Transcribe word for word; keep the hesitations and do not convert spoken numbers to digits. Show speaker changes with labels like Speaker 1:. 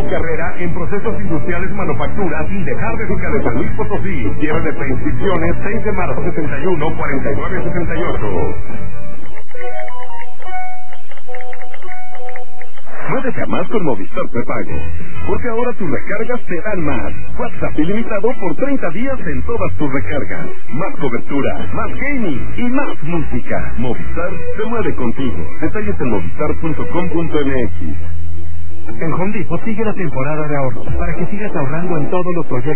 Speaker 1: carrera en procesos industriales, manufactura, sin dejar de cerca de San Luis Potosí. Cierre de preinscripciones seis de marzo, setenta y uno, cuarenta y nueve, sesenta y ocho. No deja más con Movistar Prepago, porque ahora tus recargas te dan más. WhatsApp ilimitado por treinta días en todas tus recargas. Más cobertura, más gaming y más música. Movistar se mueve contigo. Detalles en movistar punto com punto m x.
Speaker 2: En Home Depot sigue la temporada de ahorros para que sigas ahorrando en todos los proyectos